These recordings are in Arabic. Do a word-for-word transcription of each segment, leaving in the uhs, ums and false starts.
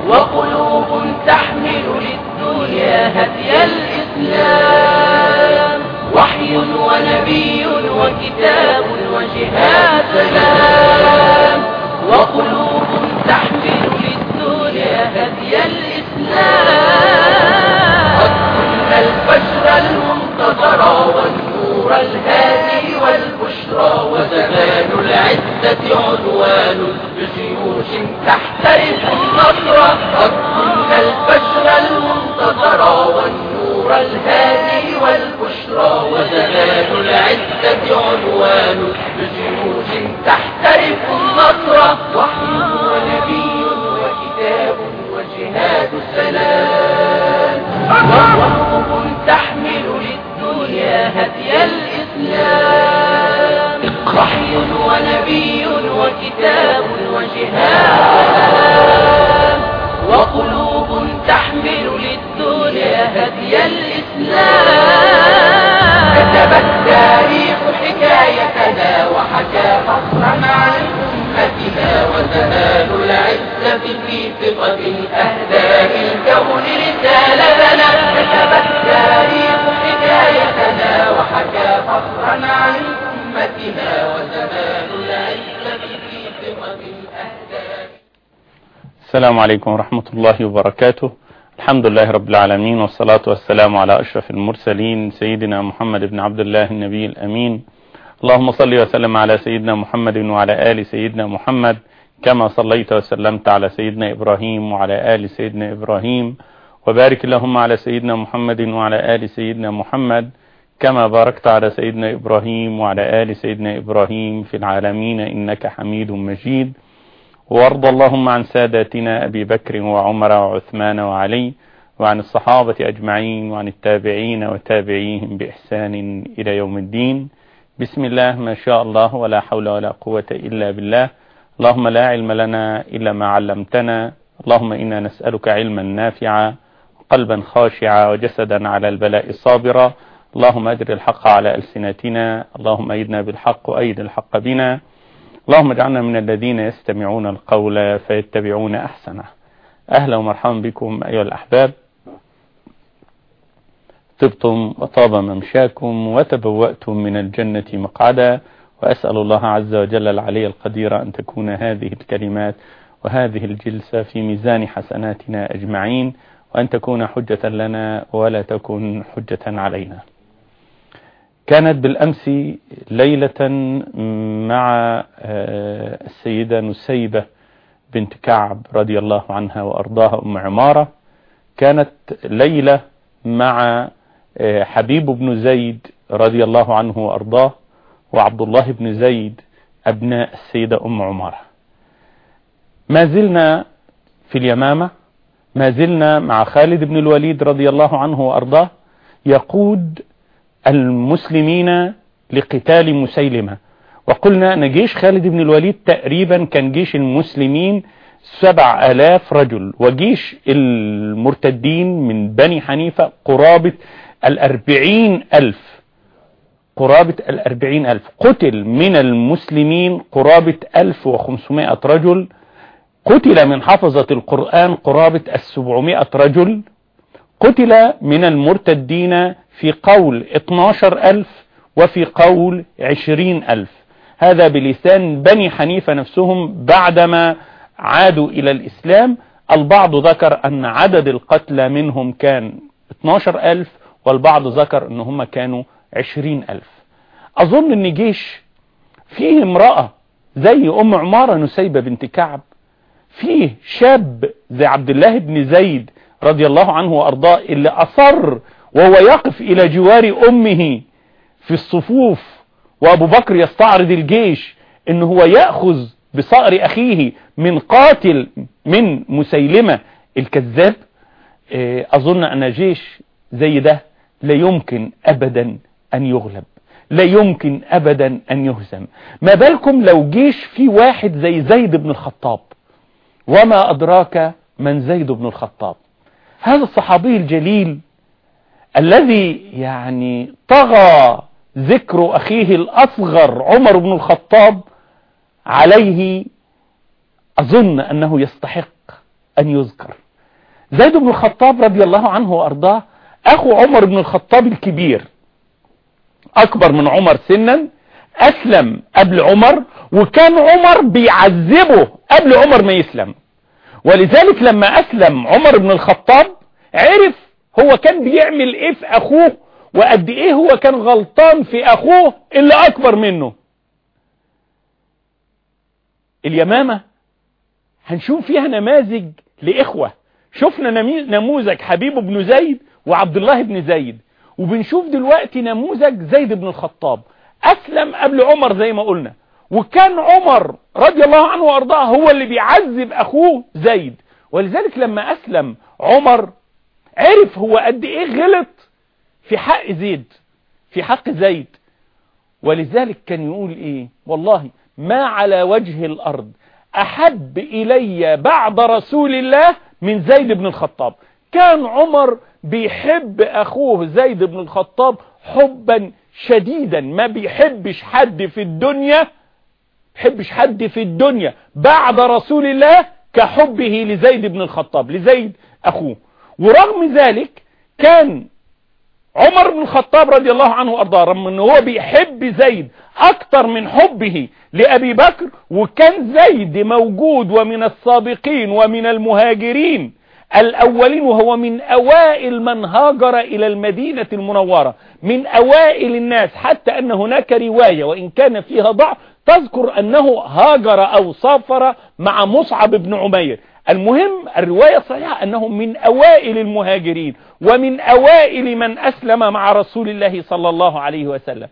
وقلوب تحمل للدنيا هدي الإسلام. وحي ونبي وكتاب وجهاد سلام. وقلوب تحمل للدنيا هدي الإسلام. قد كنا البشر المنتظر والنور الهادي والبشرى، وزمان العزة عنوان بجيوش تحترف النصر. قد كنا البشر المنتظر والنور الهادي والبشرى، وزمان العزة عنوان بجيوش تحترف النصر. وحي ونبي وكتاب وجهاد سلام. وقلوب تحمل للدنيا هدي الإسلام. وحي ونبي وكتاب وجهاد. وقلوب تحمل للدنيا هدي الإسلام. كتب التاريخ حكايتنا وحكى فخرنا عن أمتنا، وزمان العزة في ثقة أهداء الكون رسالتنا. كتب التاريخ حكايتنا وحكى فخرنا عن أمتنا، وزمان العزة في ثقة أهداء. السلام عليكم ورحمة الله وبركاته. الحمد لله رب العالمين، والصلاة والسلام على أشرف المرسلين سيدنا محمد بن عبد الله النبي الأمين. اللهم صل وسلم على سيدنا محمد وعلى آل سيدنا محمد، كما صليت وسلمت على سيدنا إبراهيم وعلى آل سيدنا إبراهيم، وبارك اللهم على سيدنا محمد وعلى آل سيدنا محمد، كما باركت على سيدنا إبراهيم وعلى آل سيدنا إبراهيم في العالمين إنك حميد مجيد. وارض اللهم عن ساداتنا أبي بكر وعمر وعثمان وعلي، وعن الصحابة أجمعين، وعن التابعين وتابعيهم بإحسان إلى يوم الدين. بسم الله ما شاء الله ولا حول ولا قوة إلا بالله. اللهم لا علم لنا إلا ما علمتنا. اللهم إنا نسألك علما نافعا وقلبا خاشعا وجسدا على البلاء صابرا. اللهم أدر الحق على ألسنتنا. اللهم أيدنا بالحق وأيد الحق بنا. اللهم اجعلنا من الذين يستمعون القول فيتبعون أحسنه. أهلا ومرحبا بكم أيها الأحباب. طبتم وطاب ممشاكم وتبوأتم من الجنة مقعدا، وأسأل الله عز وجل العلي القدير أن تكون هذه الكلمات وهذه الجلسة في ميزان حسناتنا أجمعين، وأن تكون حجة لنا ولا تكون حجة علينا. كانت بالأمس ليلة مع السيدة نسيبة بنت كعب رضي الله عنها وأرضاها أم عمارة. كانت ليلة مع حبيب بن زيد رضي الله عنه وأرضاه، وعبد الله بن زيد أبناء السيدة أم عمارة. ما زلنا في اليمامة، ما زلنا مع خالد بن الوليد رضي الله عنه وأرضاه يقود المسلمين لقتال مسيلمة. وقلنا أن جيش خالد بن الوليد تقريبا كان جيش المسلمين سبع آلاف رجل، وجيش المرتدين من بني حنيفة قرابة الأربعين ألف قرابة الأربعين ألف. قتل من المسلمين قرابة ألف وخمسمائة رجل، قتل من حفظة القرآن قرابة السبعمائة رجل، قتل من المرتدين في قول اثناشر ألف وفي قول عشرين ألف. هذا بلسان بني حنيفة نفسهم بعدما عادوا إلى الإسلام. البعض ذكر أن عدد القتلى منهم كان اثناشر ألف، والبعض ذكر أنهم كانوا عشرين ألف. أظن أن جيش فيه امرأة زي أم عمارة نسيبة بنت كعب، فيه شاب زي عبد الله بن زيد رضي الله عنه وأرضاه اللي أصر وهو يقف إلى جوار أمه في الصفوف، وأبو بكر يستعرض الجيش إنه هو يأخذ بصقر أخيه من قاتل من مسيلمة الكذاب. أظن أن جيش زي ده لا يمكن أبدا أن يغلب، لا يمكن أبدا أن يهزم. ما بالكم لو جيش فيه واحد زي زيد بن الخطاب، وما أدراك من زيد بن الخطاب؟ هذا الصحابي الجليل الذي يعني طغى ذكر أخيه الأصغر عمر بن الخطاب عليه. أظن أنه يستحق أن يذكر. زيد بن الخطاب رضي الله عنه وأرضاه أخو عمر بن الخطاب الكبير، أكبر من عمر سنا، أسلم قبل عمر، وكان عمر بيعذبه قبل عمر ما يسلم. ولذلك لما أسلم عمر بن الخطاب عرف هو كان بيعمل إيه في أخوه، وقد إيه هو كان غلطان في أخوه اللي أكبر منه. اليمامة هنشوف فيها نماذج لإخوة. شفنا نموذج حبيب بن زيد وعبد الله بن زيد، وبنشوف دلوقتي نموذج زيد بن الخطاب. أسلم قبل عمر زي ما قلنا، وكان عمر رضي الله عنه وأرضاه هو اللي بيعذب أخوه زيد. ولذلك لما أسلم عمر عرف هو قد إيه غلط في حق زيد، في حق زيد. ولذلك كان يقول إيه؟ والله ما على وجه الأرض أحب إلي بعد رسول الله من زيد بن الخطاب. كان عمر بيحب أخوه زيد بن الخطاب حبا شديدا، ما بيحبش حد في الدنيا، بيحبش حد في الدنيا بعد رسول الله كحبه لزيد بن الخطاب، لزيد أخوه. ورغم ذلك كان عمر بن الخطاب رضي الله عنه وأرضاه رغم أنه هو بيحب زيد أكتر من حبه لأبي بكر، وكان زيد موجود ومن السابقين ومن المهاجرين الأولين، وهو من أوائل من هاجر إلى المدينة المنورة، من أوائل الناس، حتى أن هناك رواية وإن كان فيها ضعف تذكر أنه هاجر أو سافر مع مصعب بن عمير. المهم الرواية صحيحة أنه من أوائل المهاجرين ومن أوائل من أسلم مع رسول الله صلى الله عليه وسلم.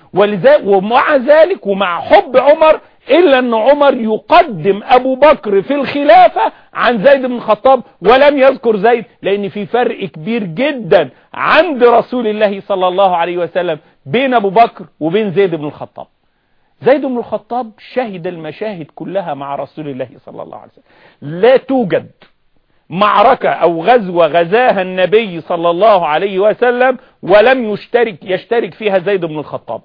ومع ذلك ومع حب عمر إلا أن عمر يقدم أبو بكر في الخلافة عن زيد بن الخطاب، ولم يذكر زيد، لأن في فرق كبير جدا عند رسول الله صلى الله عليه وسلم بين أبو بكر وبين زيد بن الخطاب. زيد بن الخطاب شهد المشاهد كلها مع رسول الله صلى الله عليه وسلم. لا توجد معركة أو غزوة غزاها النبي صلى الله عليه وسلم ولم يشترك يشترك فيها زيد بن الخطاب،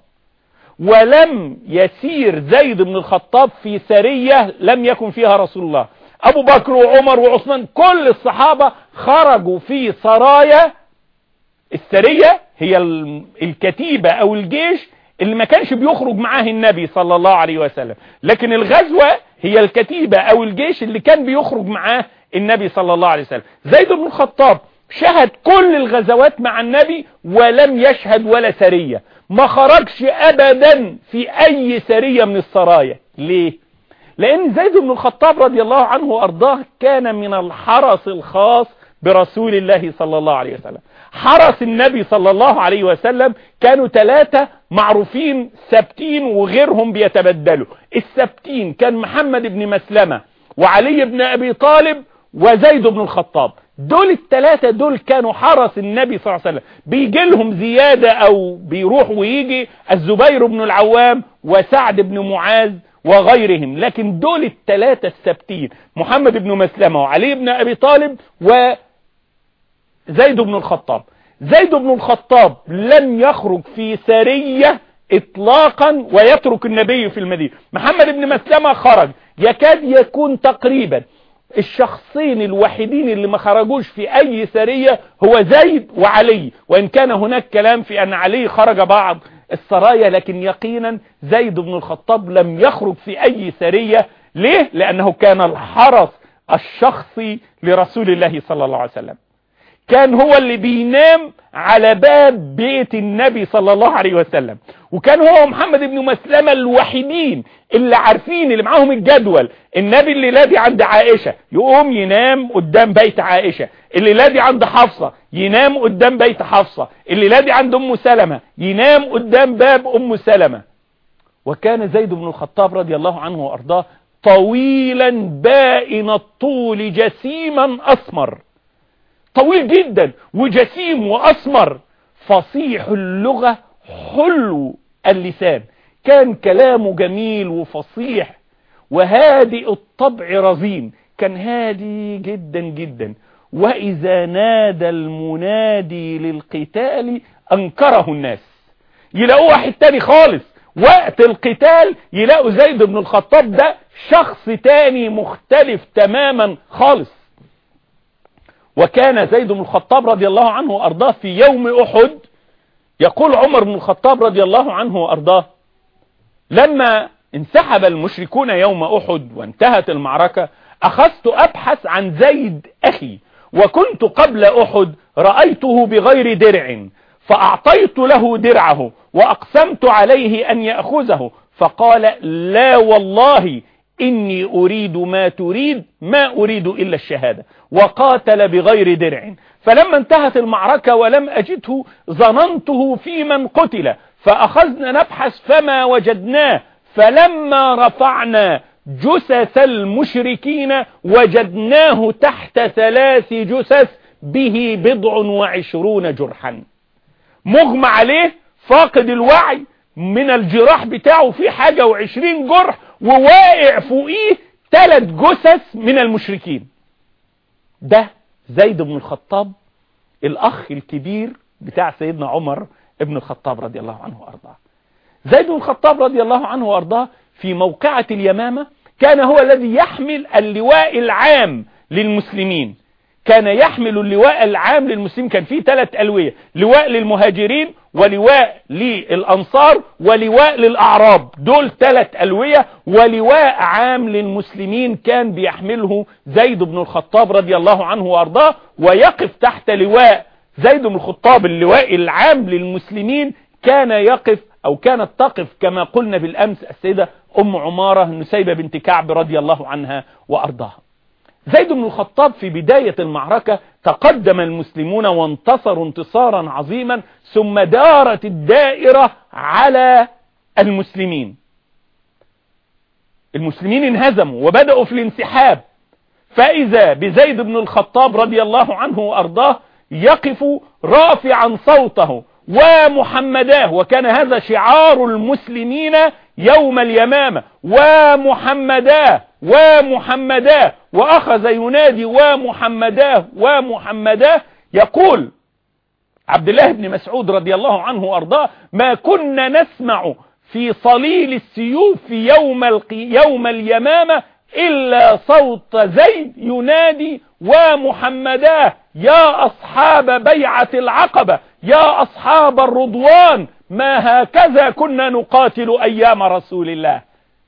ولم يسير زيد بن الخطاب في سرية لم يكن فيها رسول الله. أبو بكر وعمر وعثمان كل الصحابة خرجوا في سرايا. السرية هي الكتيبة أو الجيش اللي ما كانش بيخرج معاه النبي صلى الله عليه وسلم، لكن الغزوة هي الكتيبة أو الجيش اللي كان بيخرج معاه النبي صلى الله عليه وسلم. زيد بن الخطاب شهد كل الغزوات مع النبي ولم يشهد ولا سرية، ما خرجش أبدا في أي سرية من السرايا. ليه؟ لأن زيد بن الخطاب رضي الله عنه وأرضاه كان من الحرس الخاص برسول الله صلى الله عليه وسلم. حرس النبي صلى الله عليه وسلم كانوا ثلاثة معروفين ثابتين وغيرهم بيتبدلوا. الثابتين كان محمد بن مسلمة وعلي بن أبي طالب وزيد بن الخطاب. دول الثلاثة دول كانوا حرس النبي صلى الله عليه وسلم، بيجي لهم زيادة أو بيروح ويجي الزبير بن العوام وسعد بن معاذ وغيرهم، لكن دول الثلاثة الثابتين محمد بن مسلمة وعلي بن أبي طالب وزيد بن الخطاب. زيد بن الخطاب لم يخرج في سرية اطلاقا ويترك النبي في المدينة. محمد بن مسلمة خرج، يكاد يكون تقريبا الشخصين الوحيدين اللي ما خرجوش في اي سرية هو زيد وعلي، وان كان هناك كلام في ان علي خرج بعض السرايا، لكن يقينا زيد بن الخطاب لم يخرج في اي سرية. ليه؟ لانه كان الحرس الشخصي لرسول الله صلى الله عليه وسلم، كان هو اللي بينام على باب بيت النبي صلى الله عليه وسلم، وكان هو محمد بن مسلمة الوحيدين اللي عارفين اللي معاهم الجدول. النبي اللي لادي عند عائشة يقوم ينام قدام بيت عائشة، اللي لادي عند حفصة ينام قدام بيت حفصة، اللي لادي عند أم سلمة ينام قدام باب أم سلمة. وكان زيد بن الخطاب رضي الله عنه وأرضاه طويلا بائن الطول جسيما أسمر، طويل جدا وجسيم وأسمر، فصيح اللغة حلو اللسان، كان كلامه جميل وفصيح، وهادئ الطبع رزين، كان هادي جدا جدا. وإذا نادى المنادي للقتال أنكره الناس، يلاقوا واحد تاني خالص وقت القتال يلاقوا زيد بن الخطاب ده شخص تاني مختلف تماما خالص. وكان زيد بن الخطاب رضي الله عنه وأرضاه في يوم أحد. يقول عمر بن الخطاب رضي الله عنه وأرضاه: لما انسحب المشركون يوم أحد وانتهت المعركة أخذت أبحث عن زيد أخي، وكنت قبل أحد رأيته بغير درع فأعطيت له درعه وأقسمت عليه أن يأخذه، فقال: لا والله إني أريد ما تريد، ما أريد إلا الشهادة، وقاتل بغير درع. فلما انتهت المعركة ولم أجده ظننته في من قتل، فأخذنا نبحث فما وجدناه، فلما رفعنا جثث المشركين وجدناه تحت ثلاث جثث به بضع وعشرون جرحا، مغمى عليه، فاقد الوعي من الجراح بتاعه، في حاجة وعشرين جرح، وواقع فوقيه ثلاث جثث من المشركين. ده زيد بن الخطاب الأخ الكبير بتاع سيدنا عمر ابن الخطاب رضي الله عنه وأرضاه. زيد بن الخطاب رضي الله عنه وأرضاه في موقعة اليمامة كان هو الذي يحمل اللواء العام للمسلمين، كان يحمل اللواء العام للمسلمين. كان فيه ثلاث ألوية: لواء للمهاجرين، ولواء للأنصار، ولواء للأعراب. دول ثلاث ألوية، ولواء عام للمسلمين كان بيحمله زيد بن الخطاب رضي الله عنه وأرضاه، ويقف تحت لواء زيد بن الخطاب اللواء العام للمسلمين كان يقف أو كانت تقف كما قلنا بالأمس السيدة أم عمارة نسيبة بنت كعب رضي الله عنها وأرضاها. زيد بن الخطاب في بداية المعركة تقدم المسلمون وانتصروا انتصارا عظيما، ثم دارت الدائرة على المسلمين. المسلمين انهزموا وبدأوا في الانسحاب، فإذا بزيد بن الخطاب رضي الله عنه وأرضاه يقف رافعا صوته: ومحمداه. وكان هذا شعار المسلمين يوم اليمامة: ومحمداه ومحمداه، وأخذ ينادي: ومحمداه ومحمداه. يقول عبد الله بن مسعود رضي الله عنه وأرضاه: ما كنا نسمع في صليل السيوف يوم, يوم اليمامة إلا صوت زيد ينادي: ومحمداه، يا أصحاب بيعة العقبة، يا أصحاب الرضوان، ما هكذا كنا نقاتل أيام رسول الله.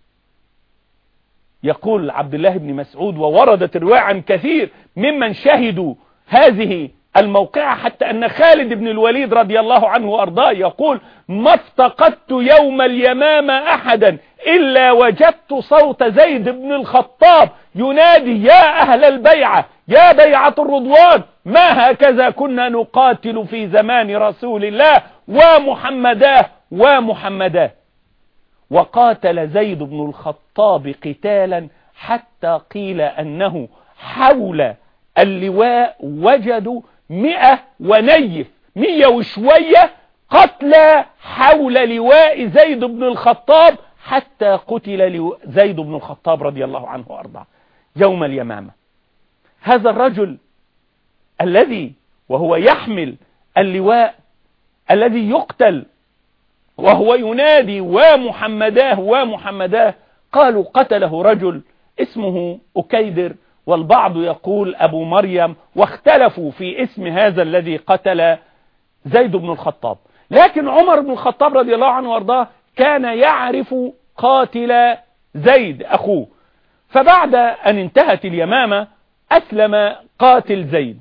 يقول عبد الله بن مسعود، ووردت رواية عن كثير ممن شهدوا هذه الموقعة، حتى أن خالد بن الوليد رضي الله عنه وأرضاه يقول: ما افتقدت يوم اليمامة أحدا إلا وجدت صوت زيد بن الخطاب ينادي: يا أهل البيعة، يا بيعة الرضوان، ما هكذا كنا نقاتل في زمان رسول الله، ومحمداه ومحمداه. وقاتل زيد بن الخطاب قتالا حتى قيل أنه حول اللواء وجدوا مئة ونيف، مئة وشوية قتلى حول لواء زيد بن الخطاب، حتى قتل زيد بن الخطاب رضي الله عنه وأرضاه يوم اليمامة. هذا الرجل الذي وهو يحمل اللواء الذي يقتل وهو ينادي: ومحمداه ومحمداه، قالوا قتله رجل اسمه أكيدر، والبعض يقول أبو مريم، واختلفوا في اسم هذا الذي قتل زيد بن الخطاب. لكن عمر بن الخطاب رضي الله عنه وارضاه كان يعرف قاتل زيد أخوه، فبعد أن انتهت اليمامة أسلم قاتل زيد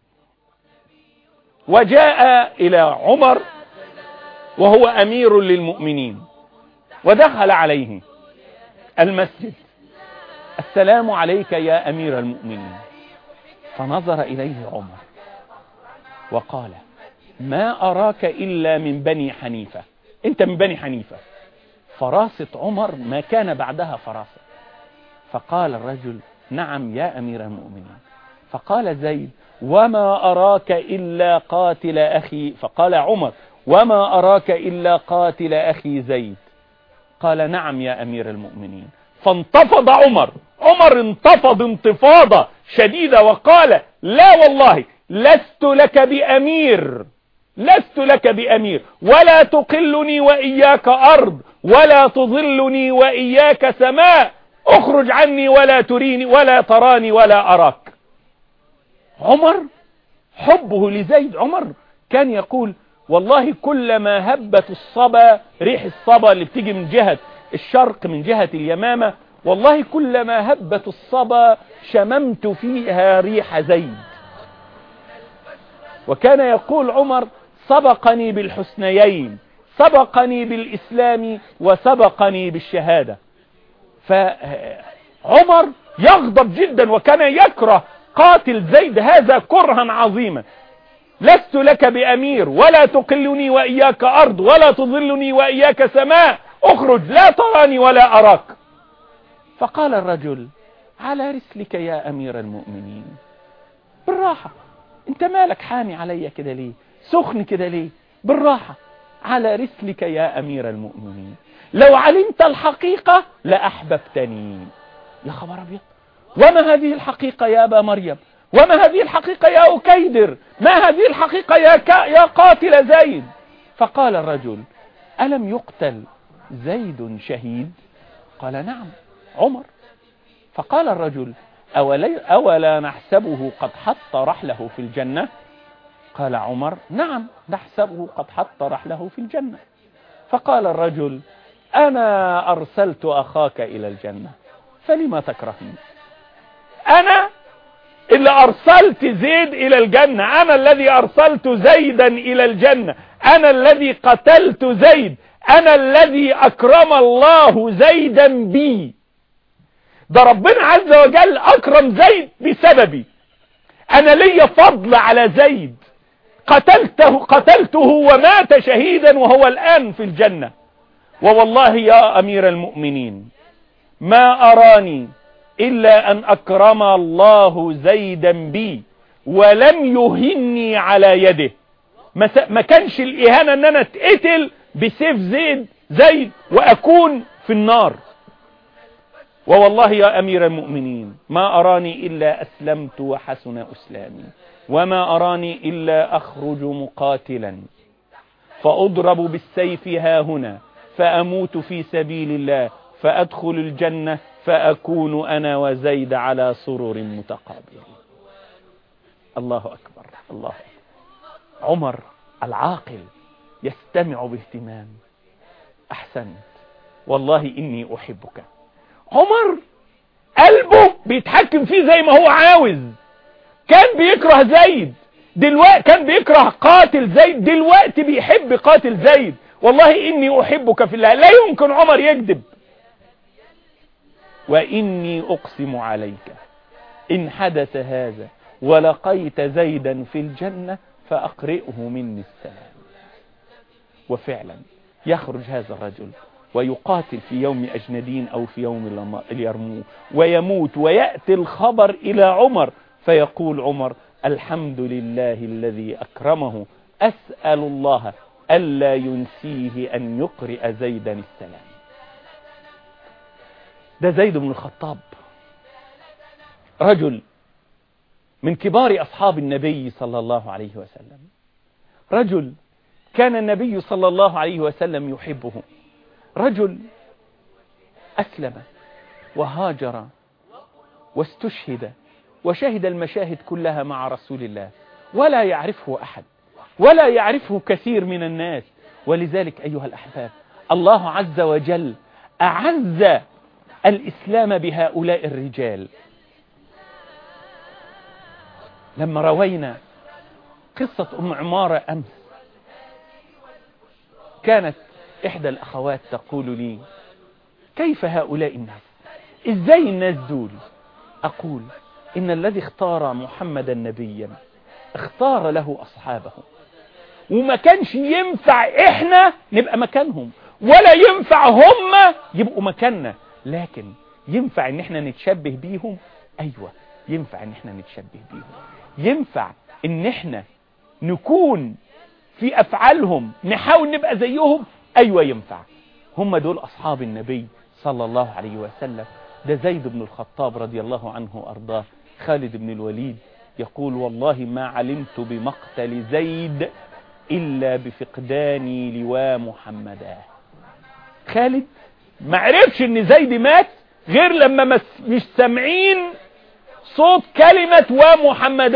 وجاء إلى عمر وهو أمير للمؤمنين، ودخل عليه المسجد: السلام عليك يا أمير المؤمنين. فنظر إليه عمر وقال: ما أراك إلا من بني حنيفة، أنت من بني حنيفة. فراسة عمر ما كان بعدها فراسة، فقال الرجل: نعم يا أمير المؤمنين. فقال زيد: وما أراك إلا قاتل أخي. فقال عمر: وما أراك إلا قاتل أخي زيد. قال: نعم يا أمير المؤمنين. فانتفض عمر عمر انتفض انتفاضة شديدة وقال: لا والله لست لك بأمير، لست لك بأمير، ولا تقلني وإياك أرض، ولا تظلني وإياك سماء، اخرج عني ولا تريني ولا تراني ولا أراك. عمر حبه لزيد، عمر كان يقول والله كلما هبت الصبا، ريح الصبا اللي بتيجي من جهة الشرق من جهة اليمامة، والله كلما هبت الصبا شممت فيها ريح زيد. وكان يقول عمر سبقني بالحسنيين، سبقني بالإسلام وسبقني بالشهادة. فعمر يغضب جدا وكان يكره قاتل زيد هذا كرها عظيما. لست لك بأمير ولا تقلني وإياك أرض ولا تظلني وإياك سماء، اخرج لا تراني ولا أراك. فقال الرجل على رسلك يا أمير المؤمنين، بالراحة، انت مالك حامي علي كده ليه، سخن كده ليه، بالراحة، على رسلك يا أمير المؤمنين، لو علمت الحقيقة لأحببتني. يا خبر أبيض، وما هذه الحقيقة يا أبا مريم، وما هذه الحقيقة يا أكيدر، ما هذه الحقيقة يا, ك... يا قاتل زيد. فقال الرجل ألم يقتل زيد شهيد؟ قال نعم عمر. فقال الرجل أولي... أولا نحسبه قد حط رحله في الجنة؟ قال عمر نعم نحسبه قد حط رحله في الجنة. فقال الرجل أنا أرسلت أخاك إلى الجنة فلما تكرهني؟ أنا اللي أرسلت زيد إلى الجنة، أنا الذي أرسلت زيدا إلى الجنة، أنا الذي قتلت زيد، أنا الذي أكرم الله زيدا بي. ده ربنا عز وجل أكرم زيد بسببي، أنا لي فضل على زيد، قتلته, قتلته ومات شهيدا وهو الآن في الجنة. ووالله يا أمير المؤمنين ما أراني إلا أن أكرم الله زيدا بي ولم يهني على يده. ما كانش الإهانة أن أنا اتقتل بسيف زيد زيد وأكون في النار. ووالله يا أمير المؤمنين ما أراني إلا أسلمت وحسن أسلامي، وما أراني إلا أخرج مقاتلا فأضرب بالسيف ها هنا فأموت في سبيل الله فأدخل الجنة فأكون أنا وزيد على سرر متقابلين. الله أكبر، الله أكبر. عمر العاقل يستمع باهتمام. أحسنت، والله إني أحبك. عمر قلبه بيتحكم فيه زي ما هو عاوز. كان بيكره زيد، دلوقتي كان بيكره قاتل زيد، دلوقتي بيحب قاتل زيد. والله إني أحبك في الله. لا يمكن عمر يكذب. وإني أقسم عليك إن حدث هذا ولقيت زيدا في الجنة فأقرئه مني السلام. وفعلا يخرج هذا الرجل ويقاتل في يوم أجندين أو في يوم اليرموك ويموت، ويأتي الخبر إلى عمر فيقول عمر الحمد لله الذي أكرمه، أسأل الله ألا ينسيه أن يقرئ زيدا السلام. ده زيد بن الخطاب، رجل من كبار أصحاب النبي صلى الله عليه وسلم، رجل كان النبي صلى الله عليه وسلم يحبه، رجل أسلم وهاجر واستشهد وشهد المشاهد كلها مع رسول الله، ولا يعرفه أحد ولا يعرفه كثير من الناس. ولذلك أيها الأحباب الله عز وجل أعز الإسلام بهؤلاء الرجال. لما روينا قصة أم عمارة أمس، كانت إحدى الأخوات تقول لي كيف هؤلاء الناس، إزاي الناس دول؟ أقول إن الذي اختار محمدا نبيا اختار له أصحابه، وما كانش ينفع إحنا نبقى مكانهم ولا ينفع هم يبقوا مكاننا، لكن ينفع إن إحنا نتشبه بيهم. أيوة ينفع إن إحنا نتشبه بيهم، ينفع إن إحنا نكون في أفعالهم نحاول نبقى زيهم. أيوة ينفع. هم دول أصحاب النبي صلى الله عليه وسلم. ده زيد بن الخطاب رضي الله عنه وأرضاه. خالد بن الوليد يقول والله ما علمت بمقتل زيد إلا بفقداني لواء محمدا. خالد ما عرفش ان زيد مات غير لما مش سامعين صوت كلمة ومحمدا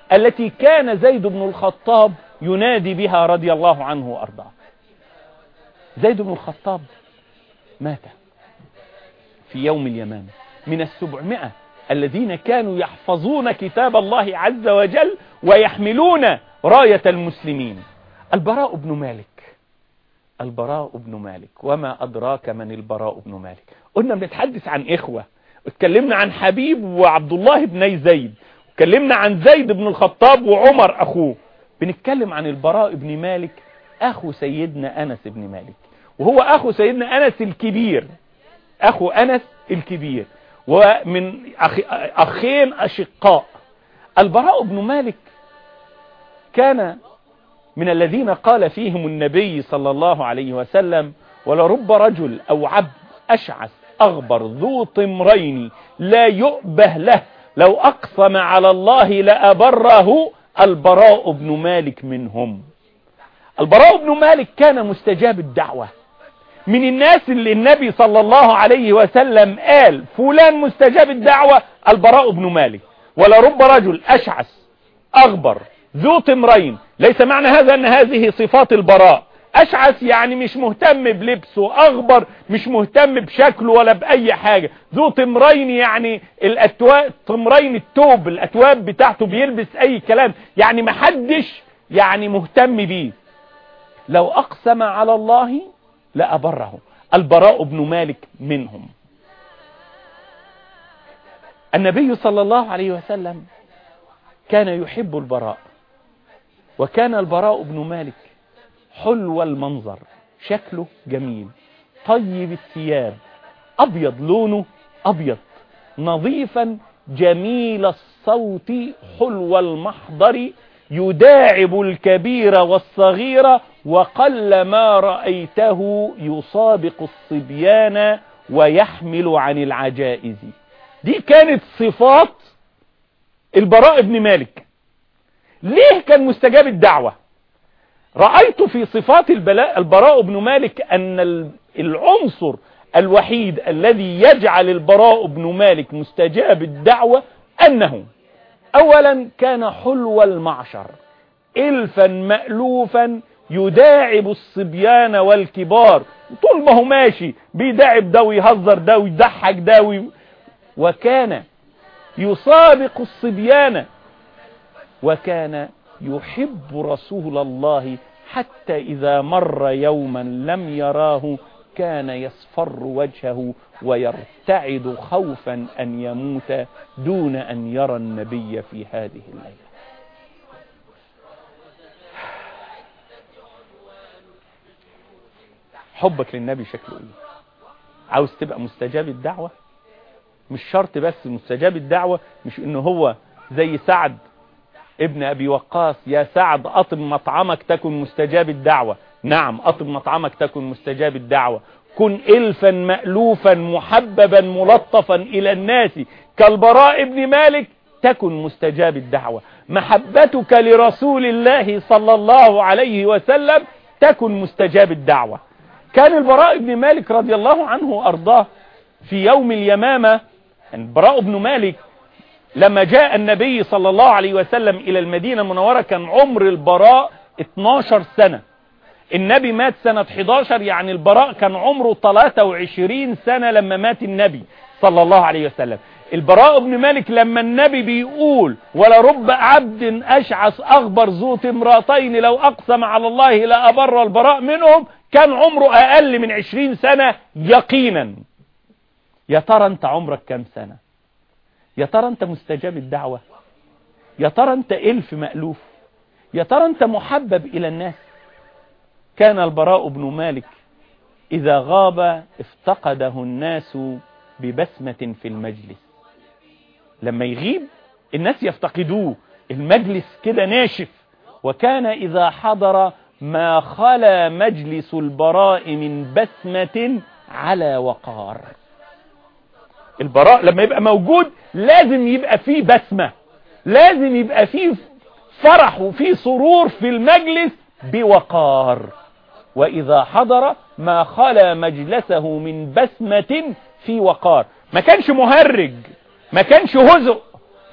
التي كان زيد بن الخطاب ينادي بها رضي الله عنه وأرضاه. زيد بن الخطاب مات في يوم اليمامة من السبعمائة الذين كانوا يحفظون كتاب الله عز وجل ويحملون راية المسلمين. البراء بن مالك البراء بن مالك وما أدراك من البراء بن مالك. قلنا بنتحدث عن إخوة، اتكلمنا عن حبيب وعبد الله بن زيد، اتكلمنا عن زيد بن الخطاب وعمر أخوه، بنتكلم عن البراء بن مالك أخو سيدنا أنس بن مالك، وهو أخو سيدنا أنس الكبير، أخو أنس الكبير، ومن أخ... أخين أشقاء. البراء بن مالك كان من الذين قال فيهم النبي صلى الله عليه وسلم: ولرب رجل أو عبد أشعث أغبر ذو طمرين لا يؤبه له لو أقسم على الله لأبره. البراء بن مالك منهم. البراء بن مالك كان مستجاب الدعوة، من الناس اللي النبي صلى الله عليه وسلم قال فلان مستجاب الدعوة البراء بن مالك. ولرب رجل أشعث أغبر ذو طمرين، ليس معنى هذا أن هذه صفات البراء. أشعث يعني مش مهتم بلبسه، أغبر مش مهتم بشكله ولا بأي حاجة، ذو طمرين يعني الأتواب، طمرين التوب، الأتواب بتاعته بيلبس أي كلام، يعني محدش يعني مهتم بيه. لو أقسم على الله لأبره. البراء بن مالك منهم. النبي صلى الله عليه وسلم كان يحب البراء، وكان البراء بن مالك حلو المنظر، شكله جميل، طيب الثياب، أبيض، لونه أبيض، نظيفا، جميل الصوت، حلو المحضر، يداعب الكبير والصغير، وقل ما رأيته يسابق الصبيان ويحمل عن العجائز. دي كانت صفات البراء بن مالك. ليه كان مستجاب الدعوة؟ رأيت في صفات البراء بن مالك أن العنصر الوحيد الذي يجعل البراء بن مالك مستجاب الدعوة أنه أولا كان حلو المعشر، إلفا مألوفا، يداعب الصبيان والكبار، طول ما هو ماشي بيداعب ده ويهزر ده ويضحك ده، وكان يسابق الصبيان، وكان يحب رسول الله حتى إذا مر يوما لم يراه كان يصفر وجهه ويرتعد خوفا أن يموت دون أن يرى النبي في هذه الليلة. حبك للنبي شكله ايه؟ عاوز تبقى مستجاب الدعوة؟ مش شرط بس مستجاب الدعوة، مش انه هو زي سعد ابن ابي وقاص: يا سعد اطب مطعمك تكن مستجاب الدعوة. نعم، اطب مطعمك تكن مستجاب الدعوة. كن الفا مألوفا محببا ملطفا الى الناس كالبراء بن مالك تكن مستجاب الدعوة. محبتك لرسول الله صلى الله عليه وسلم تكن مستجاب الدعوة. كان البراء بن مالك رضي الله عنه وأرضاه في يوم اليمامة، البراء بن مالك لما جاء النبي صلى الله عليه وسلم إلى المدينة المنورة كان عمر البراء اتناشر سنة. النبي مات سنة احد عشر، يعني البراء كان عمره ثلاثة وعشرين سنة لما مات النبي صلى الله عليه وسلم. البراء بن مالك لما النبي بيقول: ولرب عبد أشعث أغبر ذو امرأتين لو أقسم على الله لأبر البراء منهم، كان عمره أقل من عشرين سنة يقينا. يا ترى أنت عمرك كم سنة؟ يا ترى أنت مستجاب الدعوة؟ يا ترى أنت ألف مألوف؟ يا ترى أنت محبب إلى الناس؟ كان البراء بن مالك إذا غاب افتقده الناس ببسمة في المجلس. لما يغيب الناس يفتقدوه، المجلس كده ناشف. وكان إذا حضر ما خلا مجلس البراء من بسمة على وقار. البراء لما يبقى موجود لازم يبقى فيه بسمة، لازم يبقى فيه فرح وفيه سرور في المجلس بوقار. وإذا حضر ما خلا مجلسه من بسمة في وقار. ما كانش مهرج، ما كانش هزء،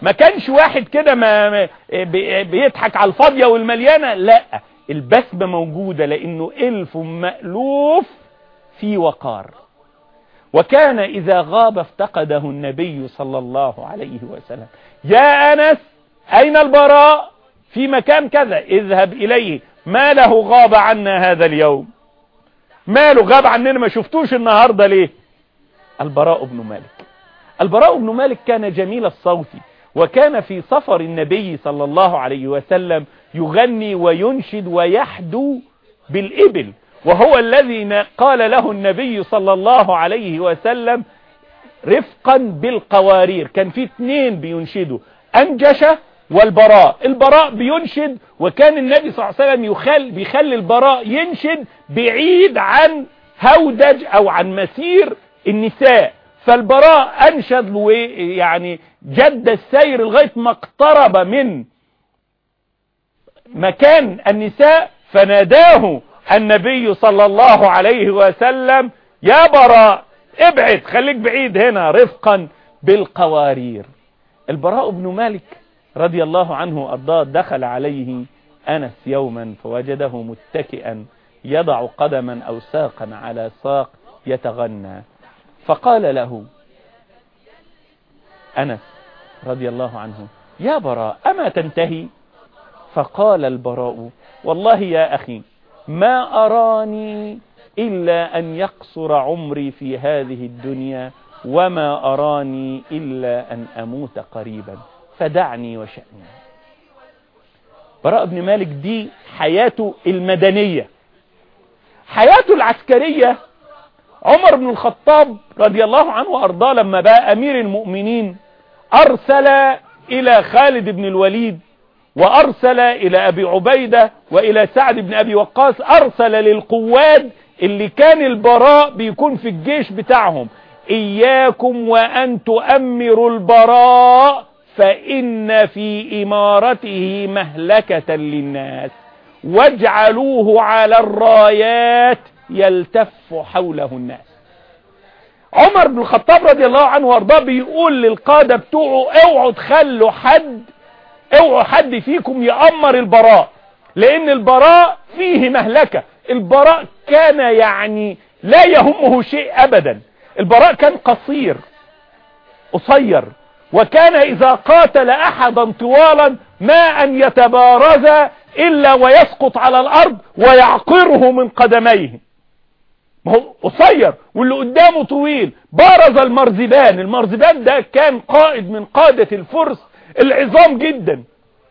ما كانش واحد كده ما بيضحك على الفاضية والمليانة، لا، البسمة موجودة لانه الف مألوف في وقار. وكان اذا غاب افتقده النبي صلى الله عليه وسلم. يا انس اين البراء؟ في مكان كذا، اذهب اليه. ما له غاب عنا هذا اليوم؟ ماله غاب عننا؟ ما شفتوش النهاردة ليه؟ البراء بن مالك. البراء بن مالك كان جميل الصوت، وكان في سفر النبي صلى الله عليه وسلم يغني وينشد ويحدو بالإبل، وهو الذي قال له النبي صلى الله عليه وسلم رفقا بالقوارير. كان في اثنين بينشدوا، أنجشة والبراء. البراء بينشد، وكان النبي صلى الله عليه وسلم يخل بيخلي البراء ينشد بعيد عن هودج أو عن مسير النساء. فالبراء أنشد ويعني جد السير لغاية ما اقترب من مكان النساء، فناداه النبي صلى الله عليه وسلم يا براء ابعد، خليك بعيد هنا، رفقا بالقوارير. البراء بن مالك رضي الله عنه وأرضاه دخل عليه أنس يوما فوجده متكئا يضع قدما أو ساقا على ساق يتغنى، فقال له أنس رضي الله عنه يا براء أما تنتهي؟ فقال البراء والله يا أخي ما أراني إلا أن يقصر عمري في هذه الدنيا، وما أراني إلا أن أموت قريبا، فدعني وشأني. براء بن مالك دي حياته المدنية. حياته العسكرية، عمر بن الخطاب رضي الله عنه وأرضاه لما بقى أمير المؤمنين أرسل إلى خالد بن الوليد، وأرسل إلى أبي عبيدة، وإلى سعد بن أبي وقاص، أرسل للقواد اللي كان البراء بيكون في الجيش بتاعهم إياكم وأن تؤمروا البراء فإن في إمارته مهلكة للناس، واجعلوه على الرايات يلتف حوله الناس. عمر بن الخطاب رضي الله عنه وارضاه بيقول للقادة بتوعه اوعوا تخلوا حد اوعوا حد فيكم يأمر البراء، لان البراء فيه مهلكة. البراء كان يعني لا يهمه شيء ابدا. البراء كان قصير قصير، وكان اذا قاتل احدا طوالا ما ان يتبارز الا ويسقط على الارض ويعقره من قدميه. ما هو قصير واللي قدامه طويل. بارز المرزبان. المرزبان ده كان قائد من قادة الفرس العظام جدا،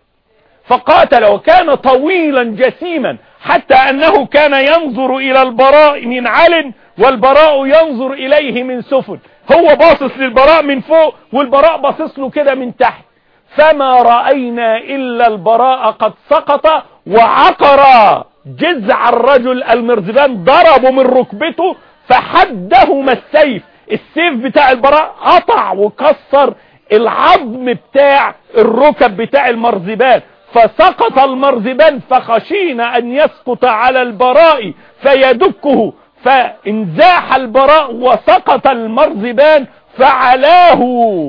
فقاتل وكان طويلا جسيما، حتى انه كان ينظر الى البراء من عل والبراء ينظر اليه من سفل. هو باصص للبراء من فوق والبراء باصص له كده من تحت. فما رأينا الا البراء قد سقط وعقر جذع الرجل المرزبان، ضربه من ركبته فحدهما السيف. السيف بتاع البراء قطع وكسر العظم بتاع الركب بتاع المرزبان، فسقط المرزبان، فخشينا ان يسقط على البراء فيدكه، فانزاح البراء وسقط المرزبان، فعلاه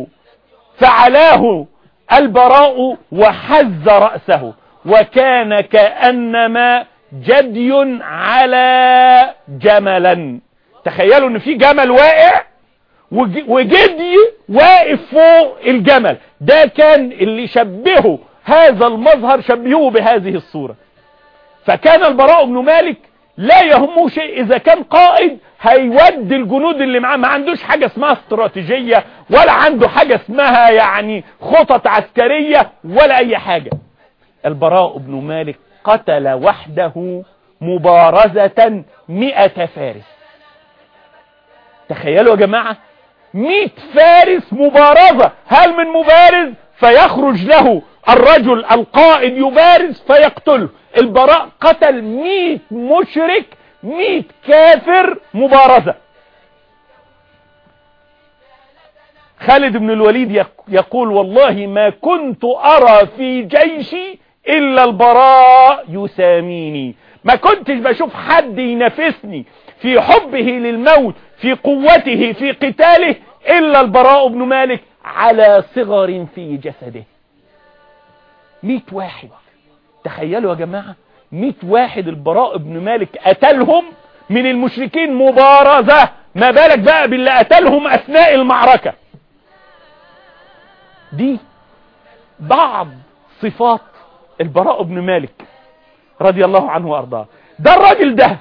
فعلاه البراء وحز رأسه، وكان كأنما جدي على جملا. تخيلوا ان في جمل واقع وجدي واقف فوق الجمل. ده كان اللي شبهه هذا المظهر، شبهوه بهذه الصورة. فكان البراء بن مالك لا يهمه شيء. اذا كان قائد هيودي الجنود اللي معاه، ما عندوش حاجة اسمها استراتيجية، ولا عنده حاجة اسمها يعني خطط عسكرية ولا اي حاجة. البراء بن مالك قتل وحده مبارزة مئة فارس. تخيلوا يا جماعة، مئة فارس مبارزة. هل من مبارز فيخرج له الرجل القائد يبارز فيقتله. البراء قتل مئة مشرك، مئة كافر مبارزة. خالد بن الوليد يقول والله ما كنت أرى في جيشي إلا البراء يساميني. ما كنتش بشوف حد ينافسني في حبه للموت، في قوته في قتاله، إلا البراء بن مالك على صغر في جسده. مئة واحد، تخيلوا يا جماعة، مئة واحد البراء بن مالك قتلهم من المشركين مبارزة، ما بالك بقى باللي قتلهم أثناء المعركة. دي بعض صفات البراء بن مالك رضي الله عنه وأرضاه. ده الراجل ده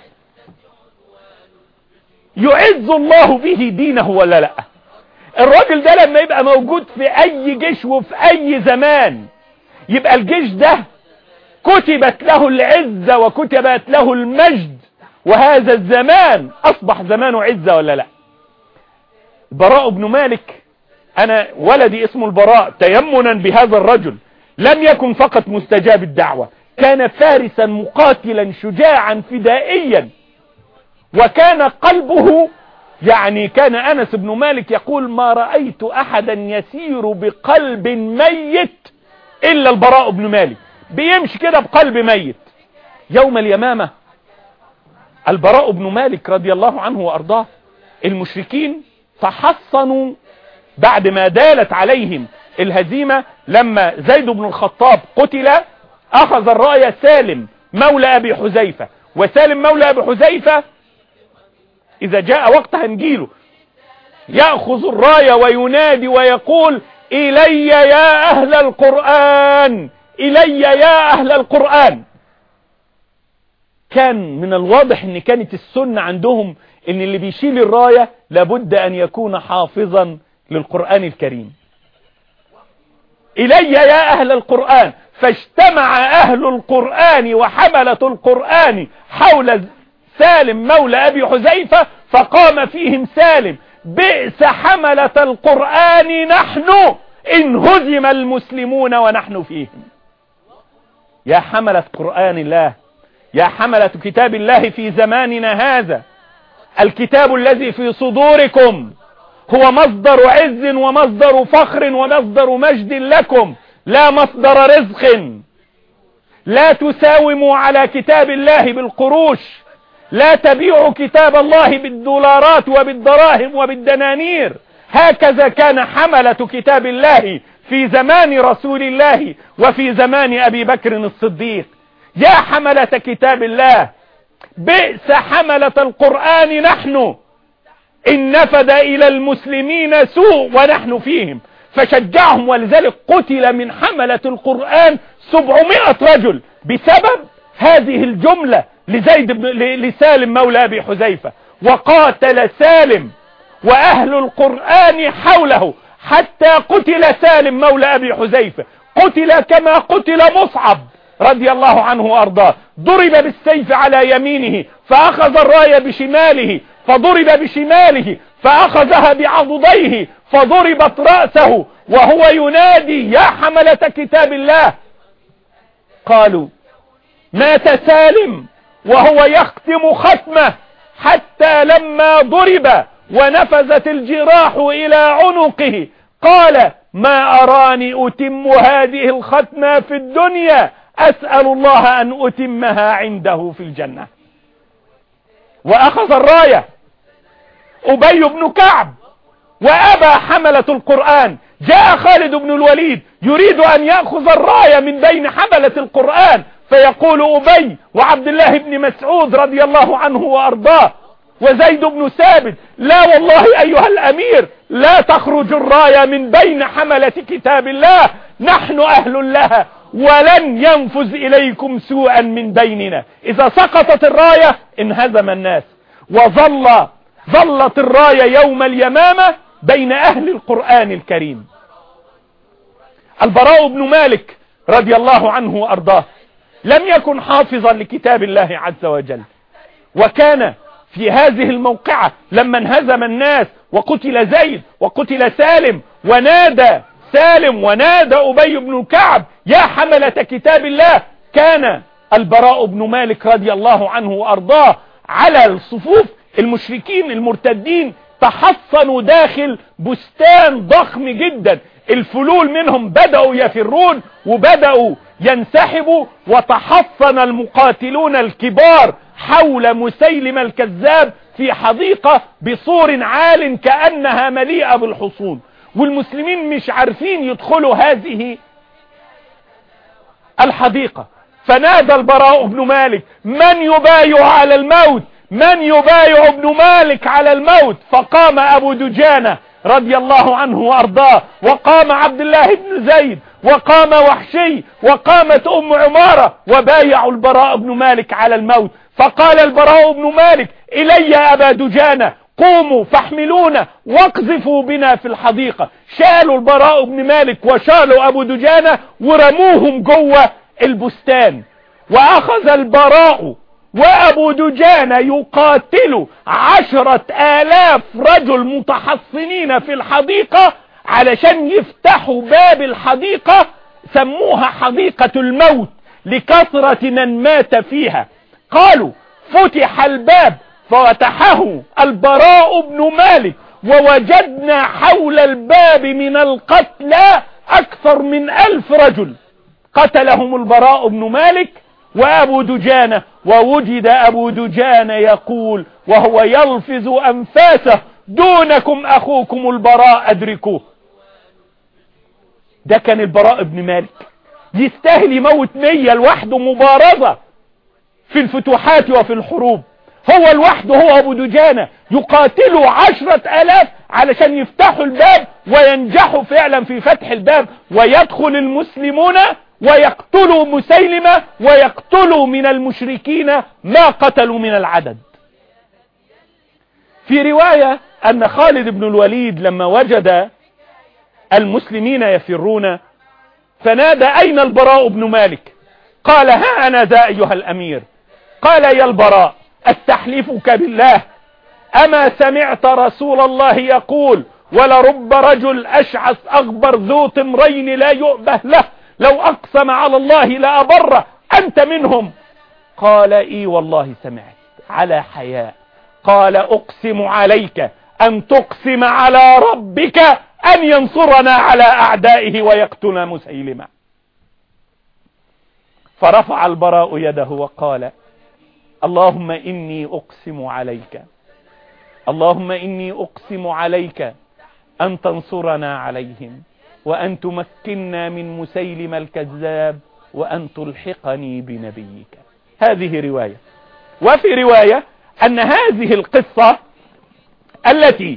يعز الله به دينه ولا لا؟ الراجل ده لما يبقى موجود في أي جيش وفي أي زمان، يبقى الجيش ده كتبت له العزة وكتبت له المجد، وهذا الزمان أصبح زمان عزة ولا لا؟ البراء بن مالك، أنا ولدي اسمه البراء تيمنا بهذا الرجل، لم يكن فقط مستجاب الدعوة، كان فارسا مقاتلا شجاعا فدائيا، وكان قلبه يعني كان أنس بن مالك يقول ما رأيت أحدا يسير بقلب ميت إلا البراء بن مالك، بيمشي كده بقلب ميت. يوم اليمامة البراء بن مالك رضي الله عنه وأرضاه، المشركين تحصنوا بعد ما دالت عليهم الهزيمة. لما زيد بن الخطاب قتل أخذ الراية سالم مولى أبي حذيفة، وسالم مولى أبي حذيفة إذا جاء وقتها نجيله يأخذ الراية وينادي ويقول إلي يا أهل القرآن، إلي يا أهل القرآن. كان من الواضح ان كانت السنة عندهم ان اللي بيشيل الراية لابد ان يكون حافظا للقرآن الكريم. إلي يا أهل القرآن، فاجتمع أهل القرآن وحملة القرآن حول سالم مولى أبي حذيفة، فقام فيهم سالم بئس حملة القرآن نحن إن هزم المسلمون ونحن فيهم. يا حملة قرآن الله، يا حملة كتاب الله في زماننا هذا، الكتاب الذي في صدوركم هو مصدر عز ومصدر فخر ومصدر مجد لكم، لا مصدر رزق. لا تساوموا على كتاب الله بالقروش، لا تبيعوا كتاب الله بالدولارات وبالدراهم وبالدنانير. هكذا كان حملة كتاب الله في زمان رسول الله وفي زمان أبي بكر الصديق. يا حملة كتاب الله، بئس حملة القرآن نحن إن نفد إلى المسلمين سوء ونحن فيهم، فشجعهم. ولذلك قتل من حملة القرآن سبعمائة رجل بسبب هذه الجملة لزيد بن لسالم مولى أبي حذيفة. وقاتل سالم وأهل القرآن حوله حتى قتل سالم مولى أبي حذيفة، قتل كما قتل مصعب رضي الله عنه وأرضاه، ضرب بالسيف على يمينه فأخذ الراية بشماله، فضرب بشماله فأخذها بعضديه فضربت رأسه وهو ينادي يا حملة كتاب الله. قالوا مات سالم وهو يختم ختمه، حتى لما ضرب ونفذت الجراح إلى عنقه قال ما أراني أتم هذه الختمة في الدنيا، أسأل الله أن أتمها عنده في الجنة. وأخذ الراية أبي بن كعب وأبى حملة القرآن. جاء خالد بن الوليد يريد أن يأخذ الراية من بين حملة القرآن، فيقول أبي وعبد الله بن مسعود رضي الله عنه وأرضاه وزيد بن ثابت لا والله أيها الأمير، لا تخرج الراية من بين حملة كتاب الله، نحن أهل لها ولن ينفذ إليكم سوءا من بيننا. إذا سقطت الراية انهزم الناس، وظل ظلت الراية يوم اليمامة بين أهل القرآن الكريم. البراء بن مالك رضي الله عنه وأرضاه لم يكن حافظا لكتاب الله عز وجل، وكان في هذه الموقعة لما انهزم الناس وقتل زيد وقتل سالم، ونادى سالم ونادى أبي بن كعب يا حملة كتاب الله، كان البراء بن مالك رضي الله عنه وأرضاه على الصفوف المشركين المرتدين، تحصنوا داخل بستان ضخم جدا، الفلول منهم بدأوا يفرون وبدأوا ينسحبوا، وتحصن المقاتلون الكبار حول مسيلم الكذاب في حديقة بصور عال كأنها مليئة بالحصون. والمسلمين مش عارفين يدخلوا هذه الحديقة. فنادى البراء بن مالك: من يبايع على الموت؟ من يبايع ابن مالك على الموت؟ فقام أبو دجانة رضي الله عنه وأرضاه، وقام عبد الله بن زيد، وقام وحشي، وقامت أم عمارة، وبايعوا البراء بن مالك على الموت. فقال البراء بن مالك: إلي يا أبا دجانة، قوموا فاحملونا واقذفوا بنا في الحديقة. شالوا البراء بن مالك وشالوا أبو دجانة ورموهم جوه البستان. وأخذ البراء وأبو دجانة يقاتل عشرة آلاف رجل متحصنين في الحديقة علشان يفتحوا باب الحديقة. سموها حديقة الموت لكثرة من مات فيها. قالوا: فتح الباب ففتحه البراء بن مالك، ووجدنا حول الباب من القتلى أكثر من ألف رجل. قتلهم البراء بن مالك وأبو دجانة. ووجد أبو دجانة يقول وهو يلفظ أنفاسه: دونكم أخوكم البراء أدركوه. ده كان البراء بن مالك يستاهل يموت مية لوحده مبارزة في الفتوحات وفي الحروب. هو لوحده، هو أبو دجانة، يقاتلوا عشرة آلاف علشان يفتحوا الباب وينجحوا فعلا في فتح الباب، ويدخل المسلمون ويقتلوا مسيلمة ويقتلوا من المشركين ما قتلوا من العدد. في رواية أن خالد بن الوليد لما وجد المسلمين يفرون فنادى: أين البراء بن مالك؟ قال: ها أنا ذا أيها الأمير. قال: يا البراء، أستحلفك بالله، أما سمعت رسول الله يقول: ولرب رجل أشعث أغبر ذو تمرين لا يؤبه له، لو أقسم على الله لأبره، أنت منهم؟ قال: إي والله سمعت، على حياء. قال: أقسم عليك أن تقسم على ربك أن ينصرنا على أعدائه ويقتل مسيلمة. فرفع البراء يده وقال: اللهم إني أقسم عليك، اللهم إني أقسم عليك أن تنصرنا عليهم، وأن تمكننا من مسيلم الكذاب، وأن تلحقني بنبيك. هذه رواية. وفي رواية أن هذه القصة التي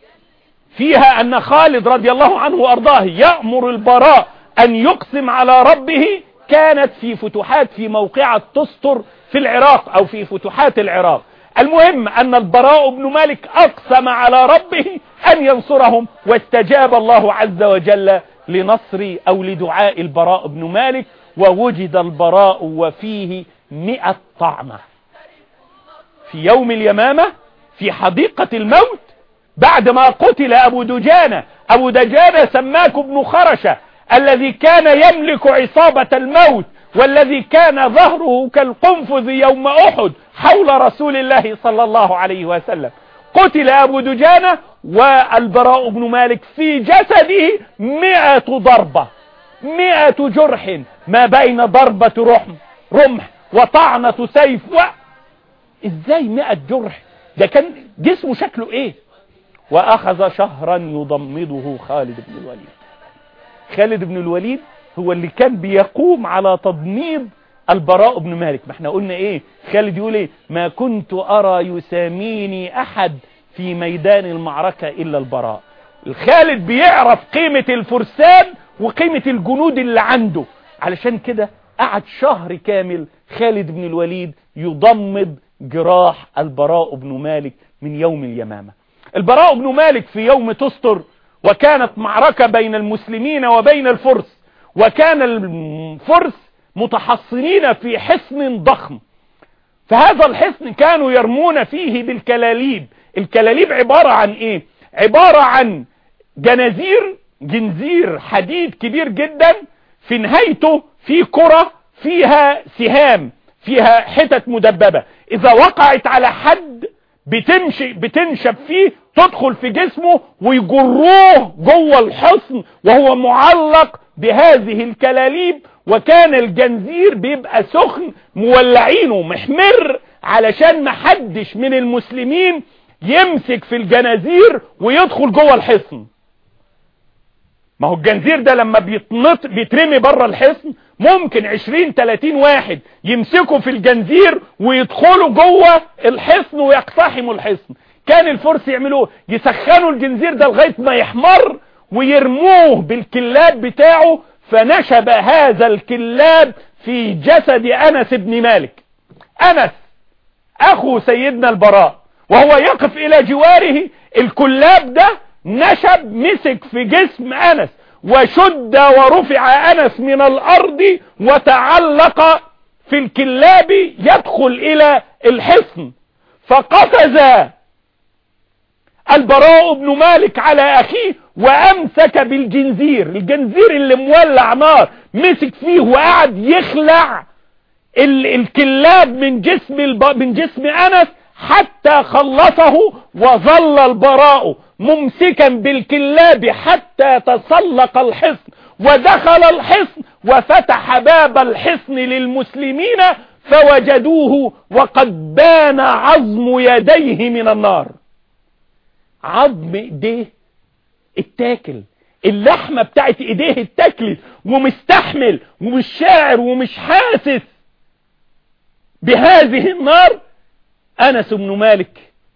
فيها أن خالد رضي الله عنه وأرضاه يأمر البراء أن يقسم على ربه كانت في فتوحات في موقعة تستر في العراق أو في فتوحات العراق. المهم أن البراء بن مالك أقسم على ربه أن ينصرهم، واستجاب الله عز وجل لنصر أو لدعاء البراء بن مالك، ووجد البراء وفيه مئة طعنة في يوم اليمامة في حديقة الموت بعدما قتل أبو دجانة. أبو دجانة سماك بن خرشة الذي كان يملك عصابة الموت، والذي كان ظهره كالقنفذ يوم أحد حول رسول الله صلى الله عليه وسلم. قتل أبو دجانة والبراء بن مالك في جسده مئة ضربة، مئة جرح، ما بين ضربة رحم رمح وطعنة سيف. و... ازاي مئة جرح؟ ده كان جسمه شكله ايه؟ وأخذ شهرا يضمده خالد بن الوليد. خالد بن الوليد هو اللي كان بيقوم على تضميد البراء بن مالك. ما احنا قلنا ايه؟ خالد يقول ايه؟ ما كنت أرى يساميني أحد في ميدان المعركة إلا البراء. الخالد بيعرف قيمة الفرسان وقيمة الجنود اللي عنده، علشان كده قعد شهر كامل خالد بن الوليد يضمد جراح البراء بن مالك من يوم اليمامة. البراء بن مالك في يوم تستر، وكانت معركة بين المسلمين وبين الفرس، وكان الفرس متحصنين في حصن ضخم. فهذا الحصن كانوا يرمون فيه بالكلاليب. الكلاليب عبارة عن ايه؟ عبارة عن جنازير جنزير حديد كبير جدا، في نهايته في كرة فيها سهام، فيها حتت مدببة، اذا وقعت على حد بتمشي بتنشب فيه، تدخل في جسمه ويجروه جوه الحصن وهو معلق بهذه الكلاليب. وكان الجنزير بيبقى سخن مولعينه محمر علشان محدش من المسلمين يمسك في الجنازير ويدخل جوه الحصن. ما هو الجنزير ده لما بيتنط بيترمي بره الحصن ممكن عشرين تلاتين واحد يمسكوا في الجنزير ويدخلوا جوه الحصن ويقتحموا الحصن. كان الفرس يعملوه، يسخنوا الجنزير ده لغاية ما يحمر ويرموه بالكلاب بتاعه، فنشب هذا الكلاب في جسد أنس بن مالك. أنس أخو سيدنا البراء وهو يقف إلى جواره، الكلاب ده نشب مسك في جسم أنس وشد ورفع أنس من الأرض وتعلق في الكلاب يدخل إلى الحصن. فقفز البراء بن مالك على أخيه وأمسك بالجنزير، الجنزير اللي مولع نار، مسك فيه وقعد يخلع الكلاب من جسم من جسم أنس حتى خلصه. وظل البراء ممسكا بالكلاب حتى تسلق الحصن ودخل الحصن وفتح باب الحصن للمسلمين فوجدوه وقد بان عظم يديه من النار. عظم ايديه اتاكل، اللحمة بتاعت ايديه اتاكلت ومستحمل ومش شاعر ومش حاسس بهذه النار. أنس بن مالك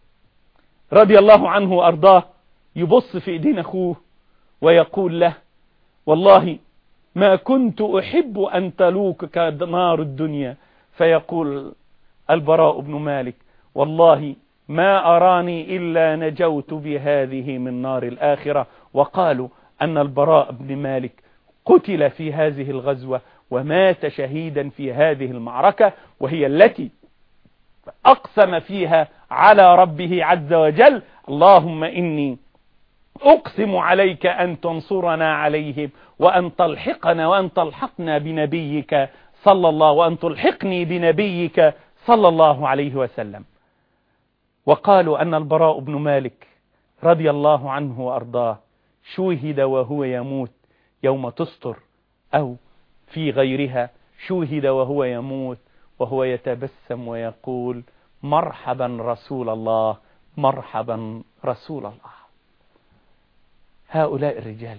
رضي الله عنه وأرضاه يبص في ايدين أخوه ويقول له: والله ما كنت أحب أن تلوكك نار الدنيا. فيقول البراء بن مالك: والله ما أراني إلا نجوت بهذه من نار الآخرة. وقالوا أن البراء بن مالك قتل في هذه الغزوة ومات شهيدا في هذه المعركة، وهي التي أقسم فيها على ربه عز وجل: اللهم إني أقسم عليك أن تنصرنا عليهم وأن تلحقنا وأن تلحقنا بنبيك صلى الله وأن تلحقني بنبيك صلى الله عليه وسلم. وقالوا أن البراء بن مالك رضي الله عنه وأرضاه شوهد وهو يموت يوم تستر أو في غيرها، شوهد وهو يموت وهو يتبسم ويقول: مرحبا رسول الله، مرحبا رسول الله. هؤلاء الرجال،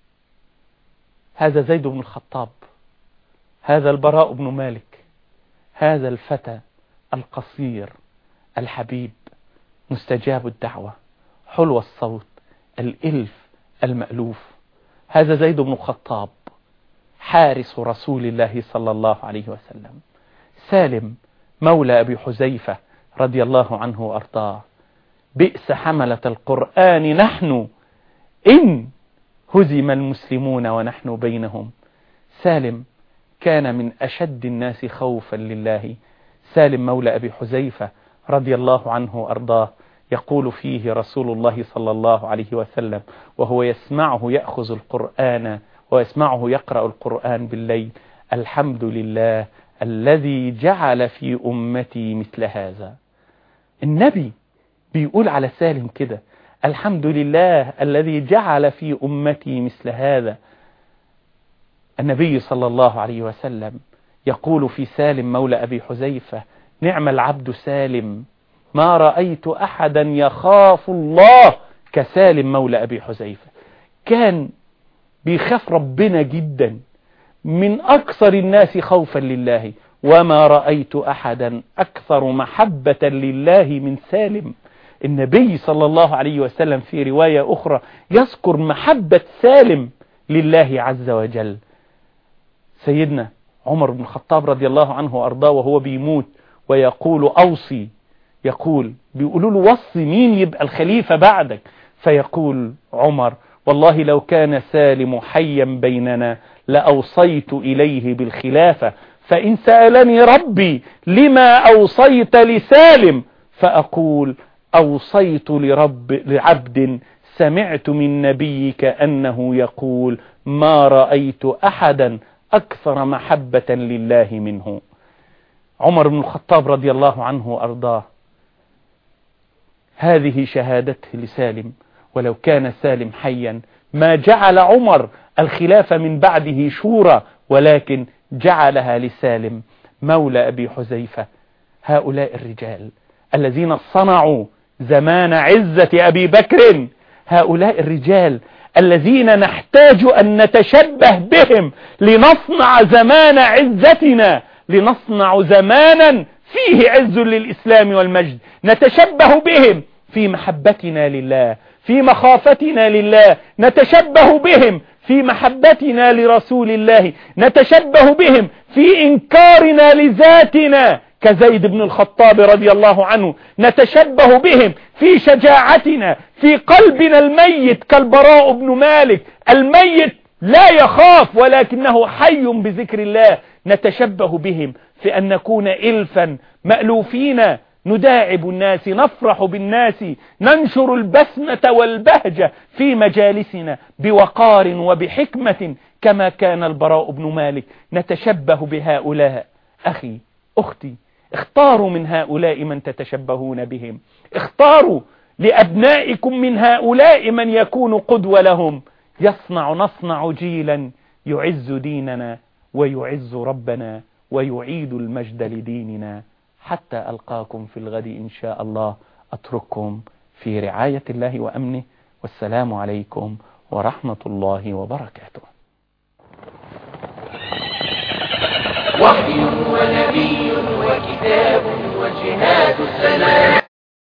هذا زيد بن الخطاب، هذا البراء بن مالك، هذا الفتى القصير الحبيب مستجاب الدعوة حلو الصوت الإلف المألوف، هذا زيد بن الخطاب حارس رسول الله صلى الله عليه وسلم. سالم مولى أبي حذيفة رضي الله عنه وأرضاه: بئس حملة القرآن نحن إن هزم المسلمون ونحن بينهم. سالم كان من أشد الناس خوفا لله. سالم مولى أبي حذيفة رضي الله عنه وأرضاه يقول فيه رسول الله صلى الله عليه وسلم وهو يسمعه يأخذ القرآن ويسمعه يقرأ القرآن بالليل: الحمد لله الذي جعل في أمتي مثل هذا. النبي بيقول على سالم كده: الحمد لله الذي جعل في أمتي مثل هذا. النبي صلى الله عليه وسلم يقول في سالم مولى أبي حذيفة: نعم العبد سالم، ما رأيت أحدا يخاف الله كسالم مولى أبي حذيفة. كان بيخاف ربنا جدا، من أكثر الناس خوفا لله، وما رأيت أحدا أكثر محبة لله من سالم. النبي صلى الله عليه وسلم في رواية أخرى يذكر محبة سالم لله عز وجل. سيدنا عمر بن الخطاب رضي الله عنه وأرضاه وهو بيموت ويقول: أوصي، يقول بيقولوا له: وصي مين يبقى الخليفة بعدك؟ فيقول عمر: والله لو كان سالم حيا بيننا لأوصيت إليه بالخلافة، فإن سألني ربي لما أوصيت لسالم فأقول: أوصيت لرب لعبد سمعت من نبيك أنه يقول: ما رأيت أحدا أكثر محبة لله منه. عمر بن الخطاب رضي الله عنه وأرضاه هذه شهادته لسالم، ولو كان سالم حيا ما جعل عمر الخلافة من بعده شورى، ولكن جعلها لسالم مولى أبي حذيفة. هؤلاء الرجال الذين صنعوا زمان عزة أبي بكر، هؤلاء الرجال الذين نحتاج أن نتشبه بهم لنصنع زمان عزتنا، لنصنع زمانا فيه عز للإسلام والمجد. نتشبه بهم في محبتنا لله، في مخافتنا لله، نتشبه بهم في محبتنا لرسول الله، نتشبه بهم في إنكارنا لذاتنا كزيد بن الخطاب رضي الله عنه، نتشبه بهم في شجاعتنا، في قلبنا الميت كالبراء بن مالك، الميت لا يخاف ولكنه حي بذكر الله. نتشبه بهم في أن نكون إلفا مألوفين، نداعب الناس، نفرح بالناس، ننشر البسمة والبهجة في مجالسنا بوقار وبحكمة كما كان البراء بن مالك. نتشبه بهؤلاء. أخي أختي، اختاروا من هؤلاء من تتشبهون بهم، اختاروا لأبنائكم من هؤلاء من يكون قدوة لهم. يصنع نصنع جيلا يعز ديننا ويعز ربنا ويعيد المجد لديننا. حتى ألقاكم في الغد إن شاء الله، أترككم في رعاية الله وأمنه، والسلام عليكم ورحمة الله وبركاته.